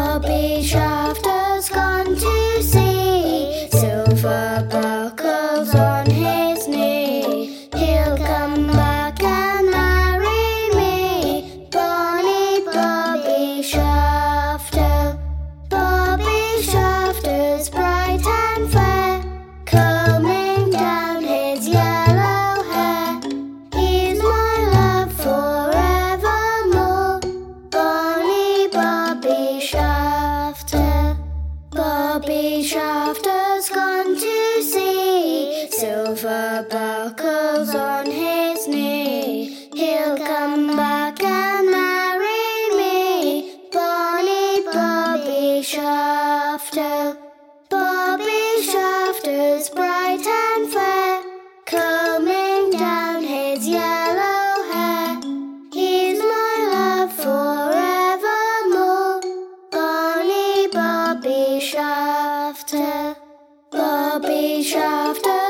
Bobby Shafter's gone to sea. Silver buckles on his knee. He'll come back and marry me. Bonnie Bobby Shafter. Bobby Shafter's bright and fair, combing down his yellow hair. He's my love forevermore. Bonnie Bobby Shafter. Bobby Shafter's gone to sea. Silver buckles on his knee. He'll come back and marry me. Bonnie Bobby Shafter. Bobby Shafter's bright and fair, combing down his yellow hair. He's my love forevermore. Bonnie Bobby Shafter. Bobby Shafter.